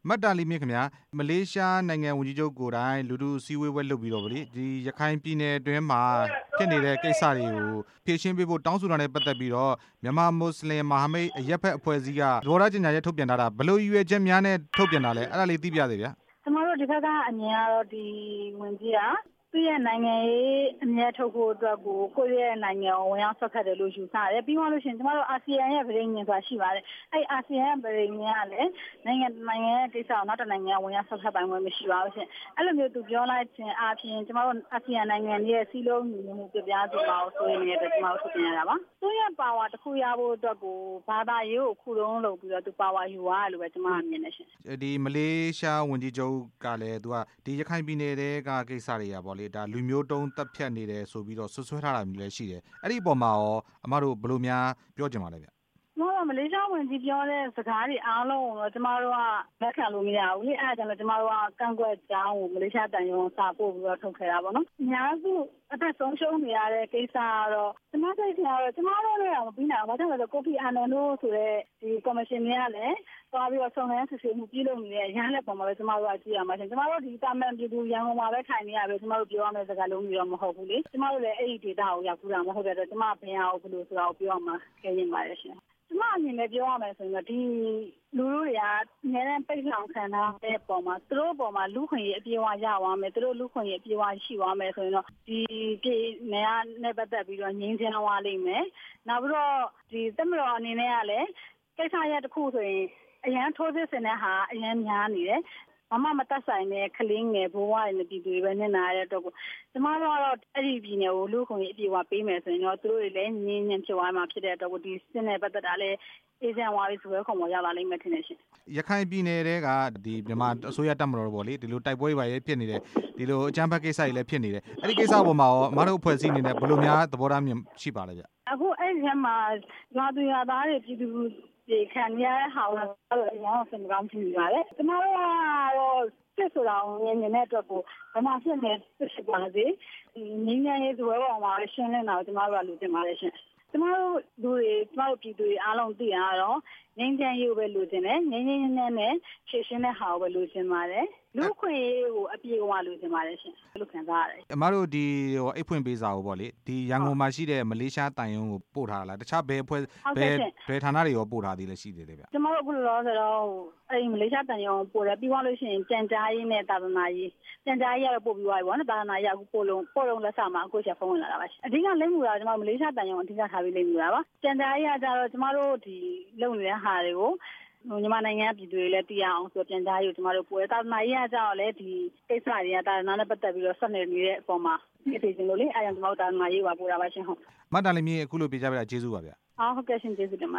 မတ်တာလီမြင့်ခင်ဗျာမလေးရှားနိုင်ငံဝန်ကြီးချုပ်ကိုယ်တိုင်လူထုစည်းဝေးပွဲလုပ်ပြီးတော့ဗောလေဒီရခိုင်ပြည်နယ်အတွင်းမှာဖြစ်နေတဲ့ကိစ္စတွေကိုဖြေရှင်းပေးဖို့တောင်းဆိုတာနဲ့ပတ်သက်ပြီးတော့မြန်မာမွတ်စလင်မဟာမိတ်အရပ်ဖက်အဖွဲ့အစည်းကသဘောထားကြေညာချက်ထုတ်ပြန်ထားတာဘယ်လိုရည်ရွယ်ချက်များနဲ့ထုတ်ပြန်တာလဲအဲ့ဒါလေးသိပြသေးဗျာကျွန်တော်တို့ဒီဘက်ကအမြင်ကတော့ဒီဝင်ကြီးကသူ့ရဲ့နိုင်ငံရေးအမြဲထုတ်ဖို့အတွက်ကိုယ့်ရဲ့နိုင်ငံကိုဝင်ရောက်ဆက်ဖက်တယ်လို့ယူဆတယ်ပြီးတော့လို့ရှိရင်ကျမတို့အာဆီယံရဲ့ပြည်ညင်ဆိုတာရှိပါတယ်အဲ့အာဆီယံရဲ့ပြည်ညင်ကလည်းနိုင်ငံရဲ့ကိစ္စကိုနောက်တစ်နိုင်ငံဝင်ရောက်ဆက်ဖက်ပိုင်ခွင့်မရှိပါဘူးရှင်အဲ့လိုမျိုးသူပြောလိုက်ခြင်းအပြင်ကျမတို့အာဆီယံနိုင်ငံရဲ့စီးလုံးညီမှုပြပြစီပါကိုဆိုရင်လည်းကျမတို့ထုတ်ပြန်ရတာပါသူ့ရဲ့ပါဝါတစ်ခုရဖို့အတွက်ကိုဘာသာရေးကိုခုတုံးလုပ်ပြီးတော့သူပါဝါယူသွားတယ်လို့ပဲကျမကမြင်နေရှင်ဒီမလေးရှားဝန်ကြီးချုပ်ကလည်းသူကဒီရခိုင်ပြည်နယ်ကကိစ္စတွေကပေါ့လေဒါလူမျိုးတုံးတပ်ဖြတ်နေတယ်ဆိုပြီးတော့ဆွဆွဲထားတာမျိုးလည်းရှိတယ်အဲ့ဒီအပေါ်မှာရောအမတို့ဘယ်လိုများပြောချင်ပါလဲဗျမလေးရှားဝန်ကြီးပြောတဲ့စကားတွေအားလုံးကိုတော့ကျမတို့ကလက်ခံလို့မရဘူးလေအဲ့ဒါကြောင့်လည်းကျမတို့ကကန့်ကွက်ကြောင်းကိုမလေးရှားတန်ယုံစာပို့ပြီးတော့ထုတ်ခဲ့တာပေါ့နော်အများစုအသက်ဆုံးရှုံးနေရတဲ့ကိစ္စကတော့ကျမတို့ကတော့ကျမတို့လည်းမပြီးနိုင်ဘူးဘာကြောင့်လဲဆိုကိုဖီအာနန်တို့ဆိုတဲ့ဒီကော်မရှင်တွေကလည်းသွားပြီးတော့စုံစမ်းစစ်ဆေးမှုပြုလုပ်နေတဲ့ရဟန်းလက်ပေါ်မှာပဲကျမတို့ကကြည့်ရမှာရှင်ကျမတို့ဒီတာမန်ပြည်သူရန်ကုန်မှာပဲခိုင်နေရပဲကျမတို့ပြောရမယ့်စကားလုံးမျိုးတော့မဟုတ်ဘူးလေကျမတို့လည်းအဲ့ဒီဒေတာကိုရောက်ဘူးတာမဟုတ်တဲ့အတွက်ကျမဘယ်ဟာကိုဘယ်လိုဆိုတာကိုပြောရမှာခဲရင်ပါတယ်ရှင်ကျမအနေနဲ့ပြောရမယ်ဆိုရင်ဒီလူတို့တွေကအများနဲ့ပိတ်လောင်ခံထားတဲ့ပုံမှာသူတို့ပုံမှာလူခွင့်ရေးအပြေအဝရသွားမယ်သူတို့လူခွင့်ရေးအပြေအဝရှိသွားမယ်ဆိုရင်တော့ဒီပြည်နယ်နဲ့ပတ်သက်ပြီးတော့ငြင်းချမ်းသွားလိမ့်မယ်နောက်ပြီးတော့ဒီတက်မတော်အနေနဲ့ကလည်းကိစ္စရပ်တစ်ခုဆိုရင်အရန်ထိုးစစ်ဆင်တဲ့ဟာအရန်များနေတယ်မမတတ်ဆိုင်တဲ့ကလေးငယ်ဘဝတွေနဲ့ပြည်သူတွေပဲနေနာရတဲ့အတွက်ကိုကျမတို့ကတော့အဲ့ဒီပြည်နယ်ကိုလူခွင့်ရေးအပြေအဝပေးမယ်ဆိုရင်တော့သူတို့တွေလည်းငင်းညင်ဖြစ်သွားမှာဖြစ်တဲ့အတွက်ကိုဒီစစ်နယ်ပတ်သက်တာလည်းအေဂျင့်ဝါပြီးဆိုရဲခုံပေါ်ရောက်လာလိမ့်မယ်ထင်တယ်ရှင်ရခိုင်ပြည်နယ်ကဒီမြန်မာအစိုးရတပ်မတော်ပေါ့လေဒီလိုတိုက်ပွဲတွေပါရေးဖြစ်နေတယ်ဒီလိုအကြမ်းဖက်ကိစ္စတွေလည်းဖြစ်နေတယ်အဲ့ဒီကိစ္စပေါ်မှာရောအမတို့အဖွဲ့အစည်းအနေနဲ့ဘယ်လိုများသဘောထားမြင်ရှိပါလဲဗျအခုအဲ့ဒီမှာရွာသူရွာသားတွေပြည်သူဒီခံရတဲ့ဟာကိုတော့အရင်ကစင်ကောင်းဖြစ်နေပါတယ်ကျမတို့ကတော့စစ်ဆိုတာကိုမြင်နေတဲ့အတွက်ကိုဘာမှဖြစ်နေဖြစ်ပါစေဒီငင်းငယ်ရေးဇွဲပေါ်မှာရှင်းနေတာကိုကျမတို့ကလူတင်ပါတယ်ရှင်ကျမတို့လူတွေကျမတို့ပြည်သူတွေအားလုံးသိရတော့ငင်းချမ်းရေးကိုပဲလူတင်တယ်ငင်းငင်းနဲ့ဖြည့်ရှင်းတဲ့ဟာကိုပဲလူတင်ပါတယ်လူခွင့်ရေးကိုအပြေအဝလူတင်ပါတယ်ရှင်လို့ခံစားရတယ်အမတို့ဒီအိတ်ဖွင့်ပေးစာကိုပေါ့လေဒီရန်ကုန်မှာရှိတဲ့မလေးရှားတန်ယုံကိုပို့ထားလားတခြားဘယ်အဖွဲ့ဘယ်ဌာနတွေရောပို့ထားသေးလဲရှိသေးတယ်ဗျကျမတို့အခုလောဆိုတော့အဲ့ဒီမလေးရှားတန်ယုံပို့တယ်ပြီးသွားလို့ရှိရင်ကြံကြားရေးနဲ့တာသနာရေးကြံကြားရေးကတော့ပို့ပြီးသွားပြီပေါ့နော်တာသနာရေးအခုပို့လုံးလက်ဆောင်မှာအခုချက်ဖုန်းဝင်လာတာပါအဓိကလိမ့်မှုတာကျမတို့မလေးရှားတန်ယုံအဓိကထားပြီးလိမ့်မှုတာပါကြံကြားရေးကကြတော့ကျမတို့ဒီလုပ်နေတဲ့ဟာတွေကိုမြန်မာနိုင်ငံပြည်သူတွေလည်းသိရအောင်ဆိုပြန်ကြားရေးကိုကျမတို့ပို့တယ်တာသနာရေးကကြတော့လေဒီကိစ္စတွေကတာသနာနဲ့ပတ်သက်ပြီးတော့ဆက်နေနေတဲ့အပေါ်မှာသိချင်လို့လေအဲကြောင့်ကျမတို့တာသနာရေးပါပို့တာပါရှင်ဟုတ်မတ်တာလီမြေအခုလိုပြကြပြတာကျေးဇူးပါဗျဟုတ်ကဲ့ရှင်ကျေးဇူးတင်ပါ